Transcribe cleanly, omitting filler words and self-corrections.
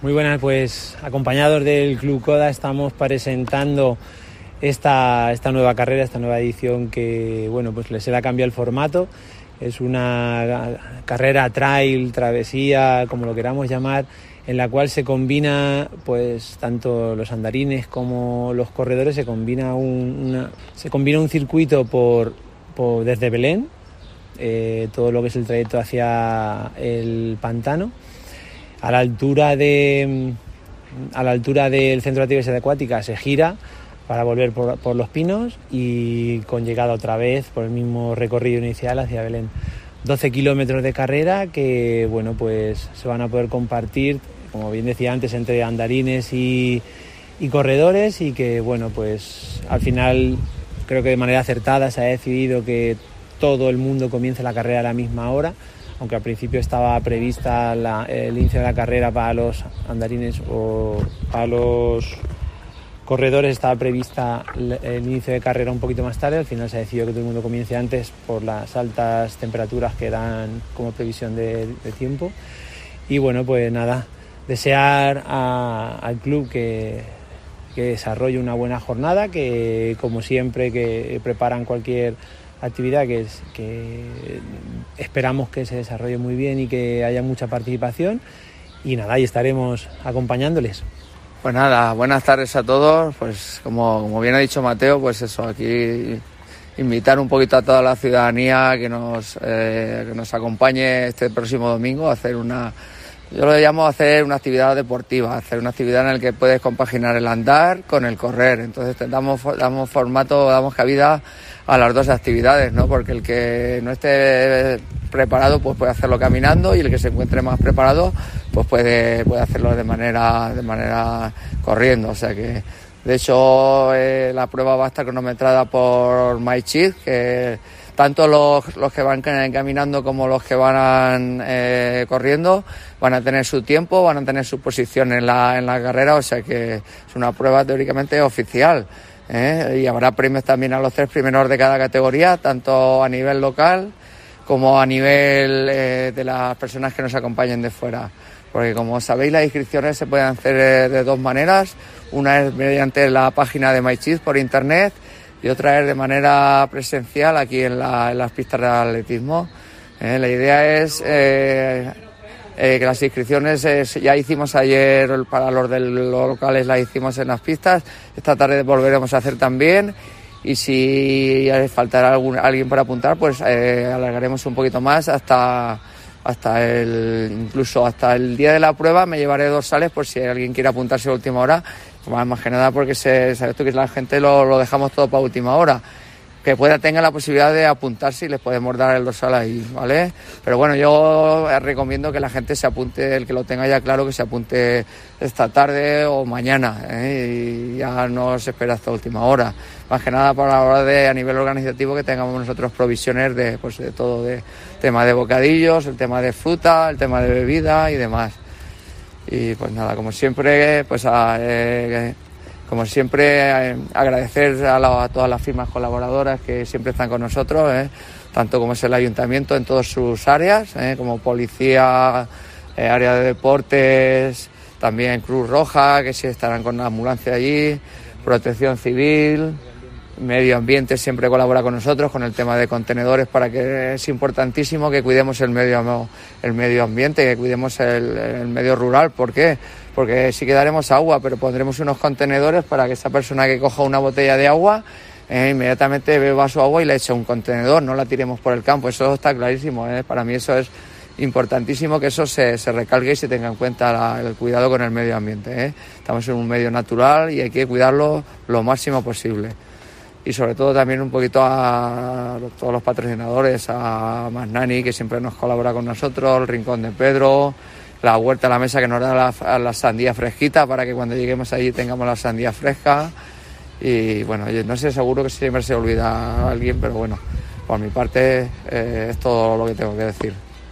Muy buenas, pues acompañados del Club Coda estamos presentando esta nueva carrera, esta nueva edición que, bueno, pues se le ha cambiado el formato. Es una carrera trail, travesía, como lo queramos llamar, en la cual se combina, pues tanto los andarines como los corredores, se combina un circuito desde Belén, todo lo que es el trayecto hacia el pantano, a la altura del Centro de Actividades Acuáticas se gira para volver por Los Pinos y con llegada otra vez por el mismo recorrido inicial hacia Belén. 12 kilómetros de carrera que, bueno, pues se van a poder compartir, como bien decía antes, entre andarines y corredores, y que, bueno, pues al final creo que de manera acertada se ha decidido que todo el mundo comience la carrera a la misma hora, aunque al principio estaba prevista el inicio de la carrera para los andarines o para los corredores, estaba prevista el inicio de carrera un poquito más tarde. Al final se ha decidido que todo el mundo comience antes por las altas temperaturas que dan como previsión de tiempo. Y bueno, pues nada, desear al club que desarrolle una buena jornada, que como siempre que preparan cualquier actividad que esperamos que se desarrolle muy bien y que haya mucha participación, y nada, ahí estaremos acompañándoles. Pues nada, buenas tardes a todos. Pues como bien ha dicho Mateo, pues eso, aquí invitar un poquito a toda la ciudadanía que nos acompañe este próximo domingo a hacer yo lo llamo hacer una actividad deportiva, hacer una actividad en la que puedes compaginar el andar con el correr. Entonces damos cabida a las dos actividades, ¿no? Porque el que no esté preparado pues puede hacerlo caminando, y el que se encuentre más preparado pues puede hacerlo de manera corriendo. O sea que, de hecho, la prueba va a estar cronometrada por MyChid, que tanto los que van caminando como los que van corriendo van a tener su tiempo, van a tener su posición en la carrera. O sea que es una prueba teóricamente oficial, y habrá premios también a los 3 primeros de cada categoría, tanto a nivel local como a nivel de las personas que nos acompañen de fuera. Porque, como sabéis, las inscripciones se pueden hacer de dos maneras. Una es mediante la página de MyChid por internet, y otra es de manera presencial aquí en las pistas de atletismo. La idea es que las inscripciones ya hicimos ayer para los locales, las hicimos en las pistas. Esta tarde volveremos a hacer también, y si faltará alguien para apuntar, pues alargaremos un poquito más incluso hasta el día de la prueba. Me llevaré dorsales por si alguien quiere apuntarse a última hora, más que nada porque sabes tú que la gente lo dejamos todo para última hora. Que tenga la posibilidad de apuntarse y les podemos dar el dorsal ahí, ¿vale? Pero bueno, yo recomiendo que la gente se apunte, el que lo tenga ya claro, que se apunte esta tarde o mañana, y ya no se espera hasta última hora. Más que nada para la hora a nivel organizativo, que tengamos nosotros provisiones de todo, de tema de bocadillos, el tema de fruta, el tema de bebida y demás. Y pues nada, como siempre, agradecer a todas las firmas colaboradoras que siempre están con nosotros, tanto como es el ayuntamiento en todas sus áreas, como policía, área de deportes, también Cruz Roja, que sí estarán con la ambulancia allí, Protección Civil, Medio Ambiente siempre colabora con nosotros con el tema de contenedores, para que es importantísimo que cuidemos el medio ambiente, que cuidemos el medio rural. ¿Por qué? Porque sí que daremos agua, pero pondremos unos contenedores para que esa persona que coja una botella de agua inmediatamente beba su agua y le eche un contenedor, no la tiremos por el campo. Eso está clarísimo, Para mí eso es importantísimo, que eso se recalque y se tenga en cuenta el cuidado con el medio ambiente, Estamos en un medio natural y hay que cuidarlo lo máximo posible. Y sobre todo también un poquito a todos los patrocinadores, a Masnani, que siempre nos colabora con nosotros, el Rincón de Pedro, la Huerta a la Mesa, que nos da la sandía fresquita para que cuando lleguemos allí tengamos la sandía fresca. Y bueno, no sé, seguro que siempre se olvida a alguien, pero bueno, por mi parte es todo lo que tengo que decir.